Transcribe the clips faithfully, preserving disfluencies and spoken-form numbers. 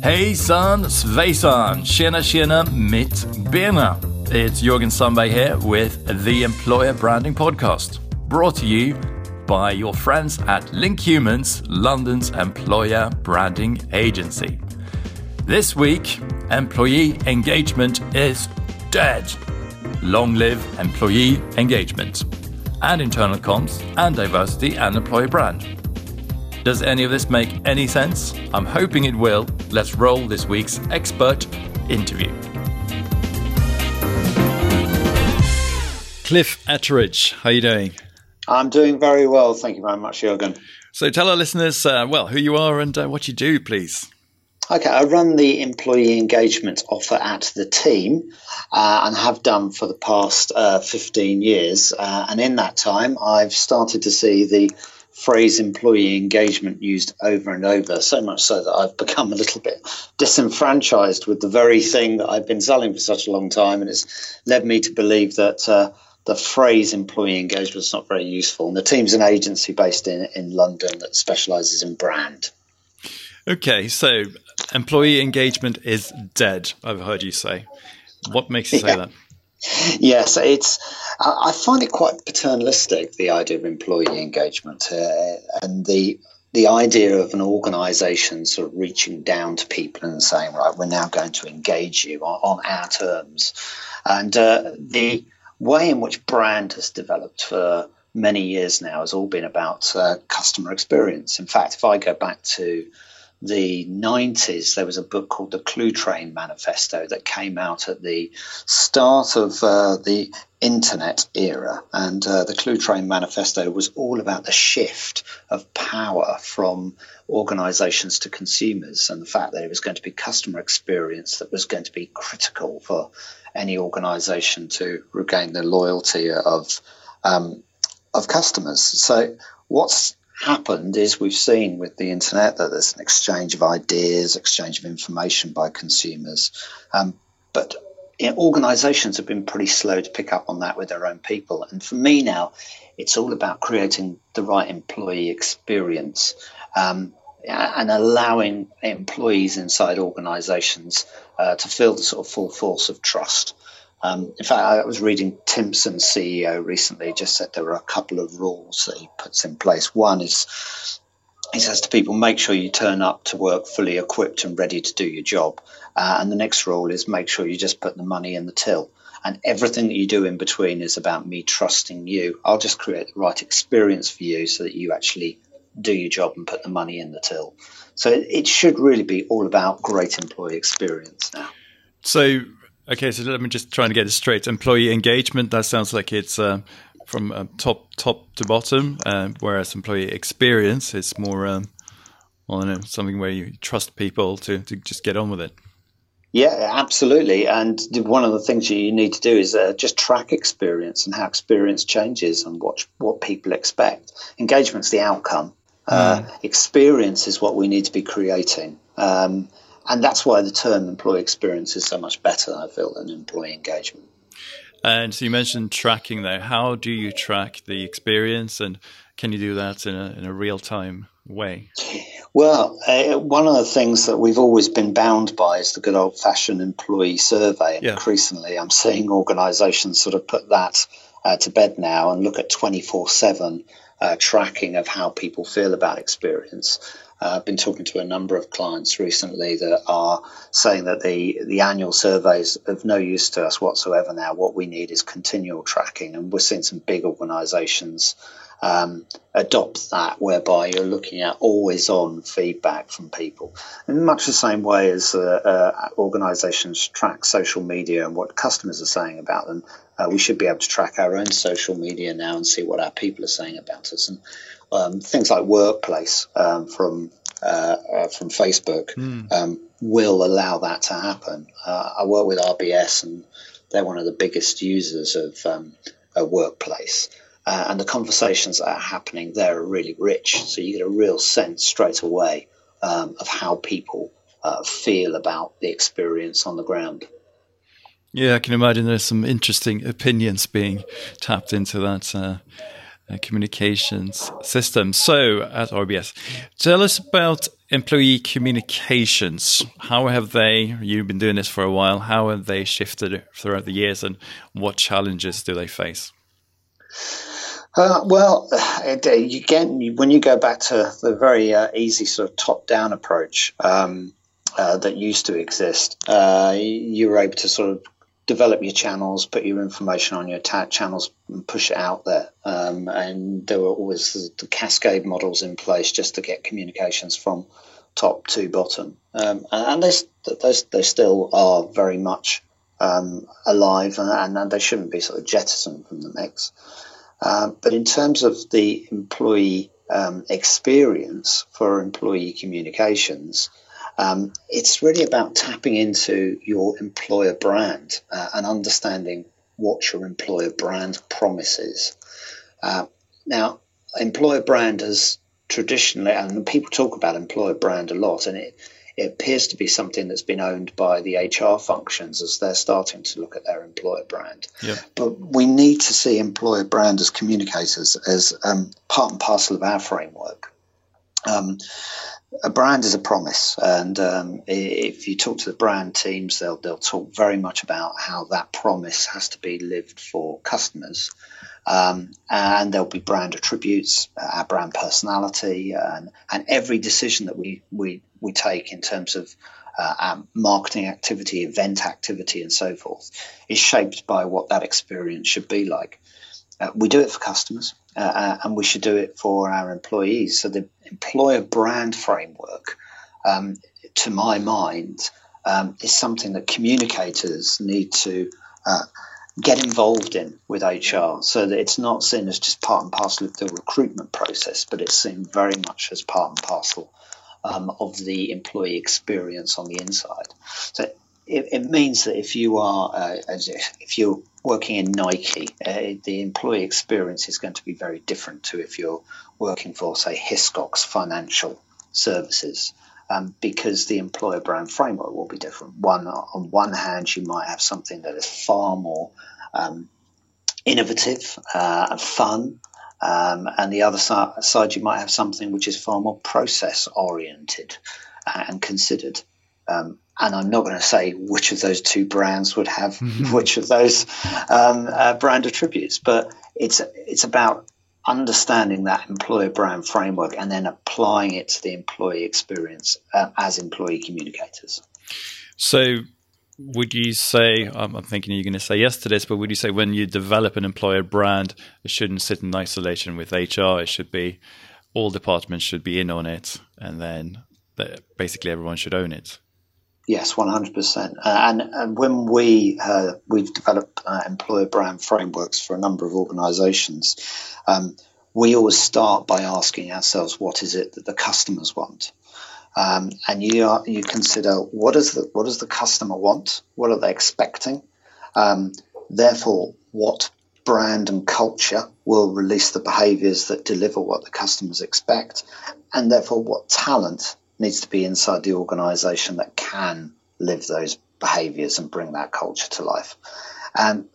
Hejsan svejsan, tjena tjena mitt bena. It's Jürgen Sandberg here with the Employer Branding Podcast, brought to you by your friends at Link Humans, London's employer branding agency. This week, employee engagement is dead. Long live employee engagement, and internal comms, and diversity, and employer brand. Does any of this make any sense? I'm hoping it will. Let's roll this week's expert interview. Cliff Ettridge, how are you doing? I'm doing very well. Thank you very much, Jürgen. So tell our listeners, uh, well, who you are and uh, what you do, please. Okay, I run the employee engagement offer at the team uh, and have done for the past uh, fifteen years. Uh, and in that time, I've started to see the phrase employee engagement used over and over, so much so that I've become a little bit disenfranchised with the very thing that I've been selling for such a long time. And it's led me to believe that uh, the phrase employee engagement is not very useful. And the team's an agency based in, in London that specialises in brand. Okay, so employee engagement is dead, I've heard you say. What makes you say yeah. that? Yes, it's. I find it quite paternalistic, the idea of employee engagement, uh, and the the idea of an organisation sort of reaching down to people and saying, right, we're now going to engage you on, on our terms. And uh, the way in which brand has developed for many years now has all been about uh, customer experience. In fact, if I go back to the nineties, there was a book called the Clue Train Manifesto that came out at the start of uh, the internet era. And uh, the Clue Train Manifesto was all about the shift of power from organizations to consumers, and the fact that it was going to be customer experience that was going to be critical for any organization to regain the loyalty of um, of customers. So what's happened is we've seen with the internet that there's an exchange of ideas, exchange of information by consumers, um, but you know, organizations have been pretty slow to pick up on that with their own people. And for me now, it's all about creating the right employee experience um, and allowing employees inside organizations uh, to feel the sort of full force of trust. Um, in fact, I was reading Timpson's C E O recently, just said there were a couple of rules that he puts in place. One is, he says to people, make sure you turn up to work fully equipped and ready to do your job. Uh, and the next rule is make sure you just put the money in the till. And everything that you do in between is about me trusting you. I'll just create the right experience for you so that you actually do your job and put the money in the till. So it, it should really be all about great employee experience now. So... Okay, so let me just try and get it straight. Employee engagement, that sounds like it's uh, from uh, top top to bottom, uh, whereas employee experience is more um, well, I don't know, something where you trust people to, to just get on with it. Yeah, absolutely. And one of the things you need to do is uh, just track experience and how experience changes and what, what people expect. Engagement's the outcome. Mm. Uh, experience is what we need to be creating. Um And that's why the term employee experience is so much better, I feel, than employee engagement. And so you mentioned tracking there. How do you track the experience, and can you do that in a, in a real-time way? Well, uh, one of the things that we've always been bound by is the good old-fashioned employee survey. And yeah. Increasingly, I'm seeing organisations sort of put that uh, to bed now and look at twenty-four seven uh, tracking of how people feel about experience. Uh, I've been talking to a number of clients recently that are saying that the, the annual surveys are of no use to us whatsoever now. What we need is continual tracking, and we're seeing some big organisations um, adopt that, whereby you're looking at always-on feedback from people. In much the same way as uh, uh, organisations track social media and what customers are saying about them, uh, we should be able to track our own social media now and see what our people are saying about us. And Um, things like Workplace um, from uh, uh, from Facebook mm. um, will allow that to happen. Uh, I work with R B S, and they're one of the biggest users of um, a Workplace. Uh, and the conversations that are happening there are really rich. So you get a real sense straight away um, of how people uh, feel about the experience on the ground. Yeah, I can imagine there's some interesting opinions being tapped into that. Uh, uh, communications systems. So at R B S, tell us about employee communications. How have they, you've been doing this for a while, how have they shifted throughout the years, and what challenges do they face? Uh, well, again, when you go back to the very uh, easy sort of top-down approach um, uh, that used to exist, uh, you were able to sort of develop your channels, put your information on your ta- channels and push it out there. Um, and there were always the, the cascade models in place just to get communications from top to bottom. Um, and they, they, they still are very much um, alive, and, and they shouldn't be sort of jettisoned from the mix. Um, but in terms of the employee um, experience for employee communications, um, it's really about tapping into your employer brand uh, and understanding what your employer brand promises. Uh, now, employer brand has traditionally, and people talk about employer brand a lot, and it, it appears to be something that's been owned by the H R functions as they're starting to look at their employer brand. Yeah. But we need to see employer brand as communicators as um, part and parcel of our framework. Um, a brand is a promise, and um, if you talk to the brand teams, they'll they'll talk very much about how that promise has to be lived for customers. Um, and there'll be brand attributes, uh, our brand personality, and, and every decision that we, we, we take in terms of uh, our marketing activity, event activity, and so forth is shaped by what that experience should be like. Uh, we do it for customers, uh, and we should do it for our employees. So the employer brand framework, um, to my mind, um, is something that communicators need to uh, get involved in with H R, so that it's not seen as just part and parcel of the recruitment process, but it's seen very much as part and parcel um, of the employee experience on the inside. So it, it means that if you are, uh, as if, if you're working in Nike, uh, the employee experience is going to be very different to if you're working for, say, Hiscox Financial Services. Um, because the employer brand framework will be different. One, on one hand, you might have something that is far more um, innovative uh, and fun, um, and the other si- side, you might have something which is far more process oriented and considered. Um, and I'm not going to say which of those two brands would have which of those um, uh, brand attributes, but it's it's about understanding that employer brand framework and then applying it to the employee experience uh, as employee communicators. So would you say, um, I'm thinking you're going to say yes to this, but would you say when you develop an employer brand, it shouldn't sit in isolation with H R? It should be, all departments should be in on it, and then the, basically everyone should own it? Yes, one hundred percent. Uh, and, and when we, uh, we've developed uh, employer brand frameworks for a number of organizations, um, we always start by asking ourselves, what is it that the customers want? Um, and you are, you consider, what is the what does the customer want? What are they expecting? Um, therefore, what brand and culture will release the behaviors that deliver what the customers expect? And therefore, what talent needs to be inside the organization that can live those behaviors and bring that culture to life? And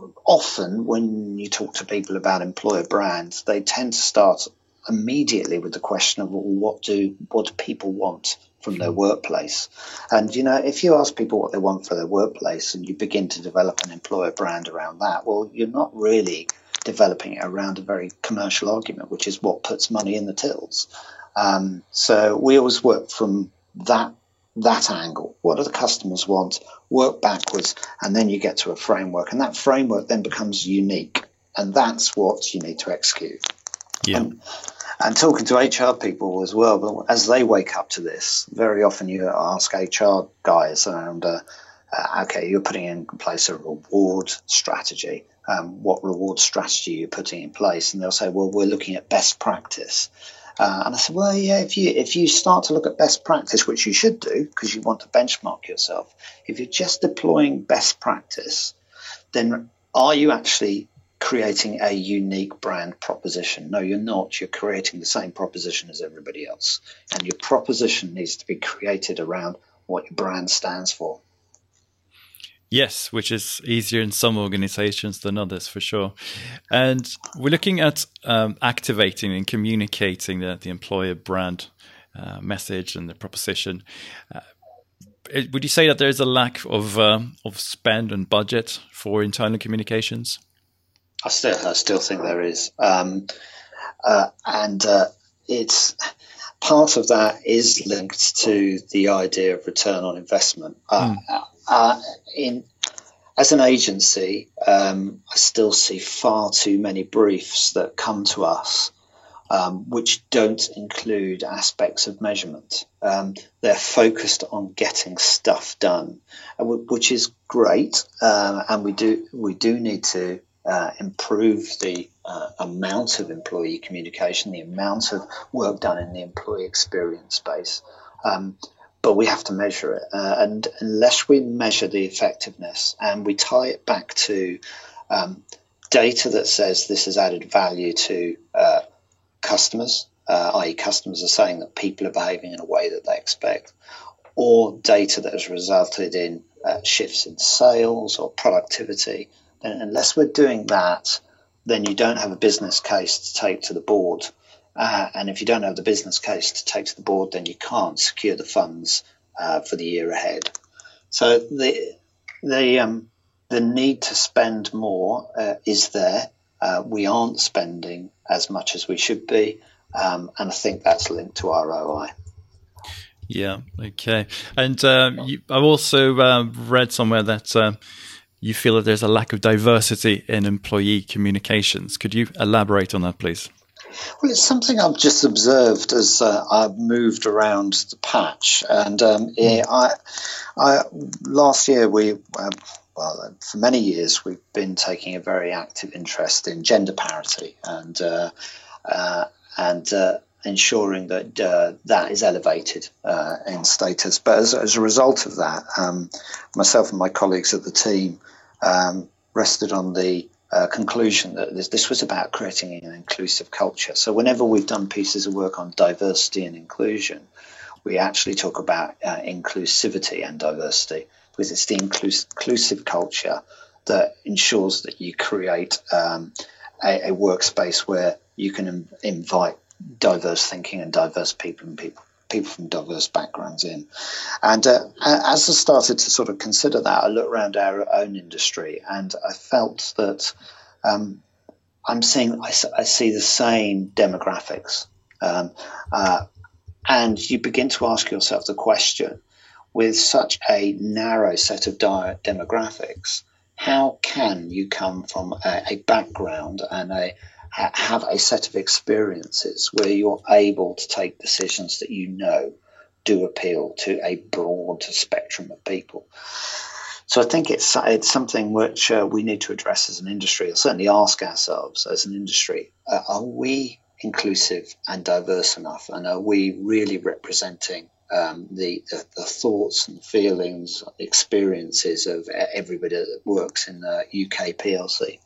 often when you talk to people about employer brands, they tend to start immediately with the question of, well, what do what do people want from their workplace? And, you know, if you ask people what they want for their workplace and you begin to develop an employer brand around that, well, you're not really developing it around a very commercial argument, which is what puts money in the tills. Um, so we always work from that that angle. What do the customers want? Work backwards, and then you get to a framework, and that framework then becomes unique, and that's what you need to execute. Yeah. And, and talking to H R people as well, but as they wake up to this, very often you ask H R guys around, uh, uh, okay, you're putting in place a reward strategy. Um, what reward strategy are you putting in place? And they'll say, well, we're looking at best practice. Uh, and I said, well, yeah, if you if you start to look at best practice, which you should do because you want to benchmark yourself, if you're just deploying best practice, then are you actually creating a unique brand proposition? No, you're not. You're creating the same proposition as everybody else. And your proposition needs to be created around what your brand stands for. Yes, which is easier in some organizations than others, for sure. And we're looking at um, activating and communicating the, the employer brand uh, message and the proposition. Uh, would you say that there's a lack of uh, of spend and budget for internal communications? I still, I still think there is, um, uh, and uh, it's part of that is linked to the idea of return on investment. Uh, mm. uh, in as an agency, um, I still see far too many briefs that come to us um, which don't include aspects of measurement. Um, they're focused on getting stuff done, which is great, uh, and we do we do need to uh, improve the uh, amount of employee communication, the amount of work done in the employee experience space. Um, but we have to measure it, uh, and unless we measure the effectiveness and we tie it back to um, data that says this has added value to uh, customers, uh, that is customers are saying that people are behaving in a way that they expect, or data that has resulted in uh, shifts in sales or productivity, then unless we're doing that, then you don't have a business case to take to the board. Uh, and if you don't have the business case to take to the board, then you can't secure the funds uh, for the year ahead. So the the um, the need to spend more uh, is there. Uh, we aren't spending as much as we should be, um, and I think that's linked to R O I. Yeah. Okay. And um, you, I've also uh, read somewhere that uh, you feel that there's a lack of diversity in employee communications. Could you elaborate on that, please? Well, it's something I've just observed as uh, I've moved around the patch, and um, yeah, I, I last year we, uh, well, for many years we've been taking a very active interest in gender parity and uh, uh, and uh, ensuring that uh, that is elevated uh, in status. But as, as a result of that, um, myself and my colleagues at the team um, rested on the Uh, conclusion that this, this was about creating an inclusive culture. So whenever we've done pieces of work on diversity and inclusion, we actually talk about uh, inclusivity and diversity, because it's the inclus- inclusive culture that ensures that you create um, a, a workspace where you can im- invite diverse thinking and diverse people and people people from diverse backgrounds in. And uh, as I started to sort of consider that, I looked around our own industry and I felt that um, I'm seeing, I, I see the same demographics. Um, uh, and you begin to ask yourself the question, with such a narrow set of di- demographics, how can you come from a, a background and a have a set of experiences where you're able to take decisions that you know do appeal to a broad spectrum of people? So I think it's it's something which uh, we need to address as an industry, or certainly ask ourselves as an industry, uh, are we inclusive and diverse enough? And are we really representing um, the, the, the thoughts and feelings, experiences of everybody that works in the U K P L C?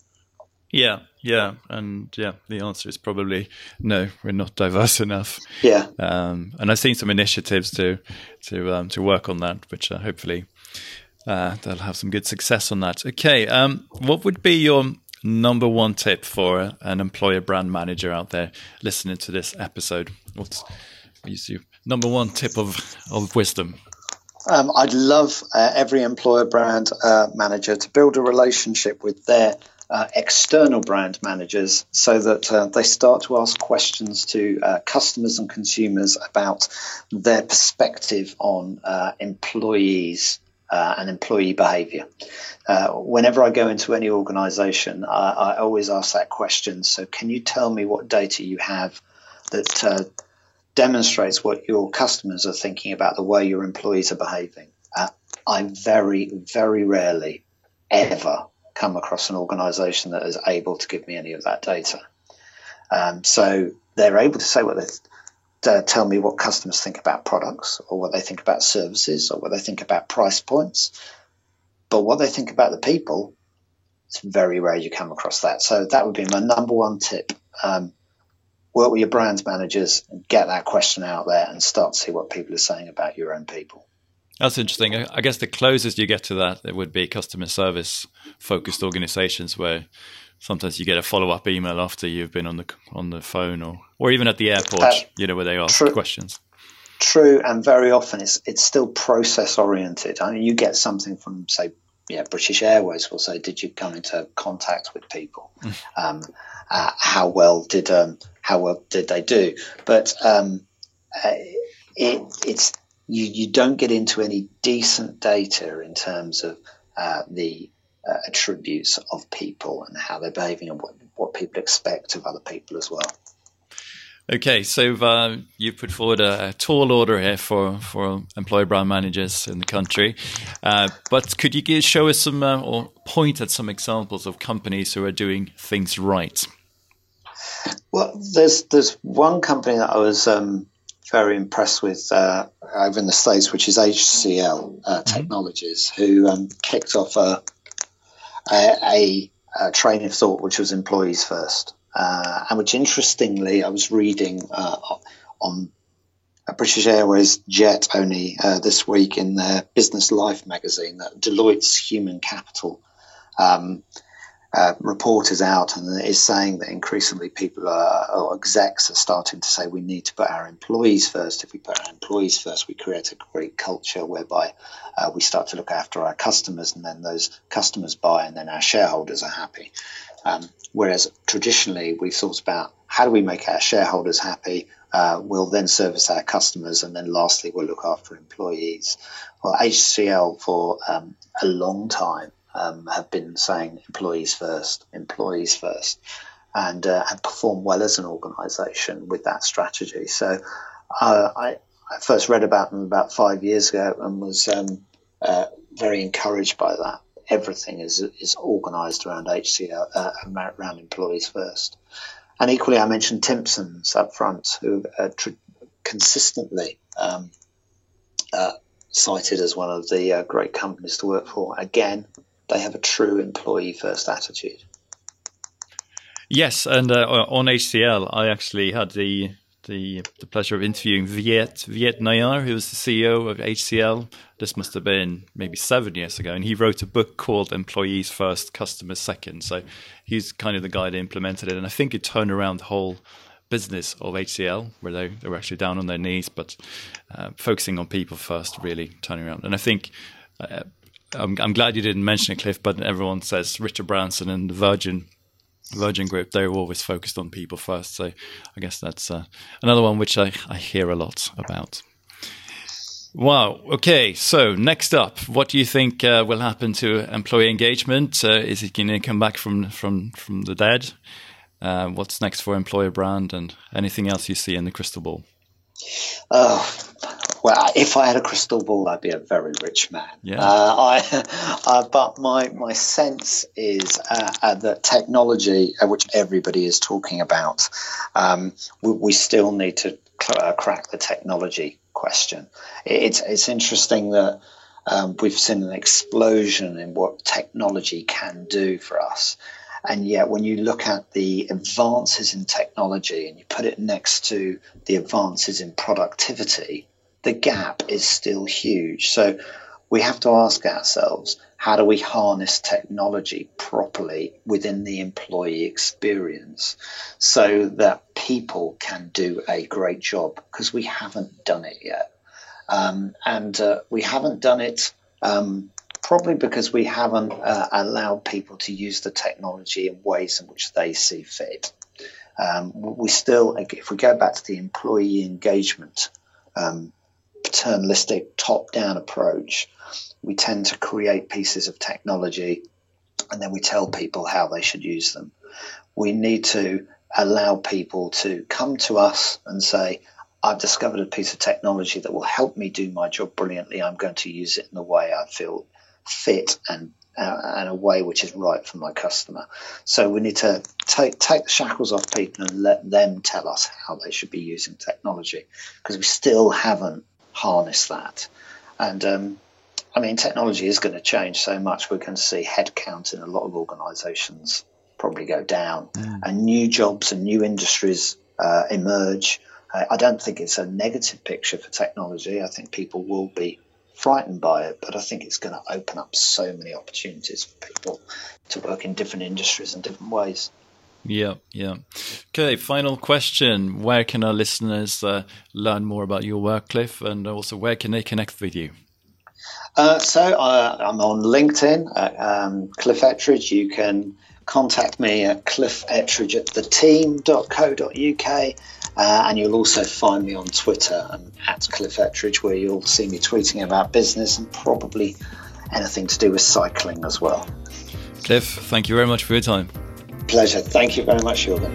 Yeah, yeah, and yeah, the answer is probably no. We're not diverse enough. Yeah, um, and I've seen some initiatives to to um, to work on that, which uh, hopefully uh, they'll have some good success on that. Okay, um, what would be your number one tip for an employer brand manager out there listening to this episode? What's your number one tip of of wisdom? Um, I'd love uh, every employer brand uh, manager to build a relationship with their Uh, external brand managers, so that uh, they start to ask questions to uh, customers and consumers about their perspective on uh, employees uh, and employee behavior. Uh, whenever I go into any organization, I, I always ask that question. So can you tell me what data you have that uh, demonstrates what your customers are thinking about the way your employees are behaving? Uh, I very, very rarely ever come across an organization that is able to give me any of that data. Um, so they're able to say what they th- tell me what customers think about products, or what they think about services, or what they think about price points. But what they think about the people, it's very rare you come across that. So that would be my number one tip. Um, work with your brand managers and get that question out there and start to see what people are saying about your own people. That's interesting. I I guess the closest you get to that, it would be customer service focused organizations where sometimes you get a follow-up email after you've been on the on the phone or, or even at the airport, uh, you know, where they ask true, questions. True, and very often it's it's still process oriented. I mean, you get something from, say, yeah, British Airways will say, "Did you come into contact with people? um, uh, how well did um, how well did they do?" But um, uh, it, it's you you don't get into any decent data in terms of uh, the uh, attributes of people and how they're behaving and what, what people expect of other people as well. Okay, so uh, you put forward a, a tall order here for, for employer brand managers in the country. Uh, but could you give, show us some uh, or point at some examples of companies who are doing things right? Well, there's there's one company that I was um, very impressed with uh, over in the States, which is H C L uh, Technologies, mm-hmm. who um, kicked off a, a, a, a train of thought, which was employees first. Uh, and which, interestingly, I was reading uh, on a British Airways jet only uh, this week in their Business Life magazine that Deloitte's human capital um, uh, report is out and is saying that increasingly people are, or execs are starting to say we need to put our employees first. If we put our employees first, we create a great culture whereby uh, we start to look after our customers, and then those customers buy, and then our shareholders are happy. Um, whereas traditionally we've thought about how do we make our shareholders happy, uh, we'll then service our customers, and then lastly we'll look after employees. Well, H C L for um, a long time um, have been saying employees first, employees first, and uh, have performed well as an organisation with that strategy. So uh, I, I first read about them about five years ago and was um, uh, very encouraged by that. Everything is is organised around H C L, uh, around employees first. And equally, I mentioned Timpsons up front, who are tr- consistently um, uh, cited as one of the uh, great companies to work for. Again, they have a true employee first attitude. Yes, and uh, on H C L, I actually had the the the pleasure of interviewing Viet Viet Nayar, who was the C E O of H C L. This must have been maybe seven years ago, and he wrote a book called Employees First, Customers Second. So he's kind of the guy that implemented it, and I think it turned around the whole business of H C L, where they, they were actually down on their knees, but uh, focusing on people first, really turning around. And I think uh, I'm, I'm glad you didn't mention it, Cliff, but everyone says Richard Branson and the Virgin Virgin Group, they were always focused on people first. So I guess that's uh, another one which I, I hear a lot about. Wow. Okay. So next up, what do you think uh, will happen to employee engagement? Uh, is it going to come back from, from, from the dead? Uh, what's next for employer brand, and anything else you see in the crystal ball? Oh, well, if I had a crystal ball, I'd be a very rich man. Yeah. Uh, I, uh, but my my sense is uh, uh, that technology, uh, which everybody is talking about, um, we, we still need to cl- uh, crack the technology question. It's it's interesting that um, we've seen an explosion in what technology can do for us. And yet when you look at the advances in technology and you put it next to the advances in productivity, the gap is still huge. So we have to ask ourselves, how do we harness technology properly within the employee experience so that people can do a great job? Because we haven't done it yet. Um, and uh, we haven't done it um, probably because we haven't uh, allowed people to use the technology in ways in which they see fit. Um, we still, if we go back to the employee engagement um, paternalistic top-down approach, we tend to create pieces of technology and then we tell people how they should use them. We need to allow people to come to us and say, I've discovered a piece of technology that will help me do my job brilliantly. I'm going to use it in the way I feel fit and uh, and a way which is right for my customer. So we need to take take the shackles off people and let them tell us how they should be using technology, because we still haven't harnessed that. And um, I mean, technology is going to change so much. We're going to see headcount in a lot of organisations probably go down, mm. and new jobs and new industries uh, emerge. Uh, I don't think it's a negative picture for technology. I think people will be frightened by it, but I think it's going to open up so many opportunities for people to work in different industries and different ways. Yeah, yeah. Okay, final question. Where can our listeners uh, learn more about your work, Cliff, and also where can they connect with you? Uh, so uh, I'm on LinkedIn, at, um, Cliff Ettridge. You can contact me at cliff ettridge at the team dot co dot uk, uh, and you'll also find me on Twitter and at Cliff Ettridge, where you'll see me tweeting about business and probably anything to do with cycling as well. Cliff, thank you very much for your time. Pleasure. Thank you very much, Jürgen.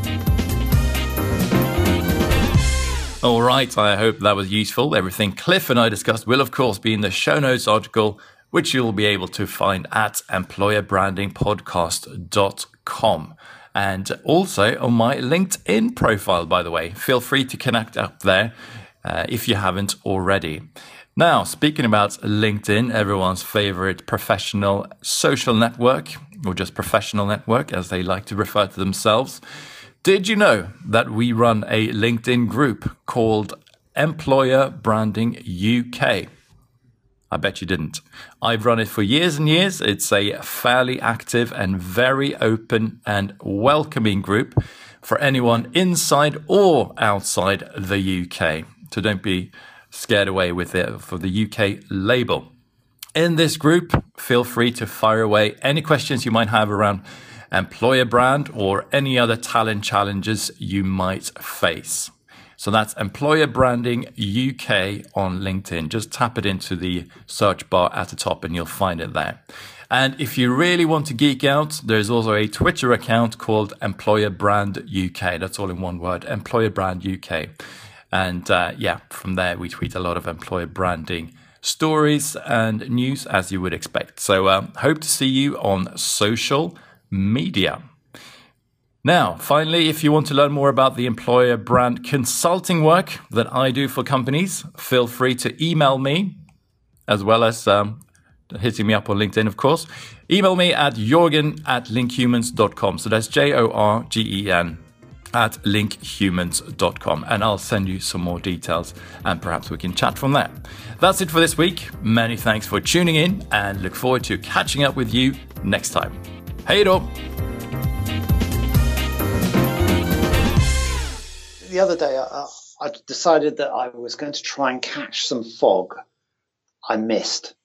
All right, I hope that was useful. Everything Cliff and I discussed will, of course, be in the show notes article, which you'll be able to find at employer branding podcast dot com. And also on my LinkedIn profile, by the way. Feel free to connect up there uh, if you haven't already. Now, speaking about LinkedIn, everyone's favorite professional social network, or just professional network, as they like to refer to themselves. Did you know that we run a LinkedIn group called Employer Branding U K? I bet you didn't. I've run it for years and years. It's a fairly active and very open and welcoming group for anyone inside or outside the U K. So don't be scared away with it for the U K label. In this group, feel free to fire away any questions you might have around employer brand or any other talent challenges you might face. So that's Employer Branding U K on LinkedIn. Just tap it into the search bar at the top and you'll find it there. And if you really want to geek out, there's also a Twitter account called Employer Brand U K. That's all in one word, Employer Brand U K. And uh, yeah, from there we tweet a lot of employer branding stories and news, as you would expect. So um, hope to see you on social media. Now, finally, if you want to learn more about the employer brand consulting work that I do for companies, feel free to email me, as well as um, hitting me up on LinkedIn, of course. Email me at jorgen at linkhumans dot com. So that's J O R G E N at linkhumans dot com. And I'll send you some more details and perhaps we can chat from there. That's it for this week. Many thanks for tuning in and look forward to catching up with you next time. Hej då! The other day, I, I decided that I was going to try and catch some fog I missed